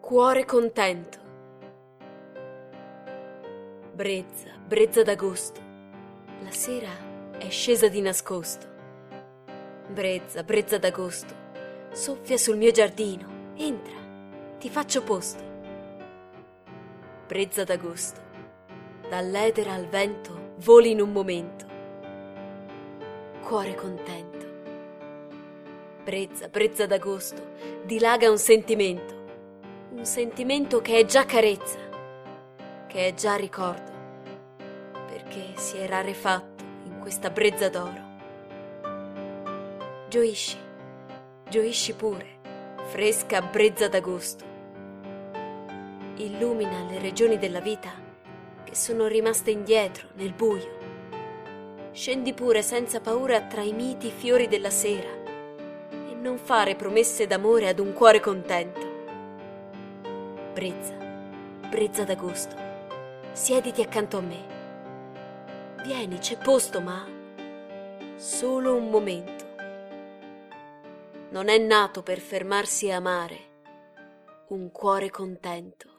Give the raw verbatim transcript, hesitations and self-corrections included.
Cuore contento. Brezza, brezza d'agosto, la sera è scesa di nascosto. Brezza, brezza d'agosto, soffia sul mio giardino, entra, ti faccio posto. Brezza d'agosto, dall'etere al vento voli in un momento. Cuore contento. Brezza, brezza d'agosto, dilaga un sentimento. Un sentimento che è già carezza, che è già ricordo, perché si è rarefatto in questa brezza d'oro. Gioisci, gioisci pure, fresca brezza d'agosto. Illumina le regioni della vita che sono rimaste indietro nel buio. Scendi pure senza paura tra i miti fiori della sera e non fare promesse d'amore ad un cuore contento. Brezza, brezza d'agosto, siediti accanto a me. Vieni, c'è posto, ma solo un momento. Non è nato per fermarsi e amare un cuore contento.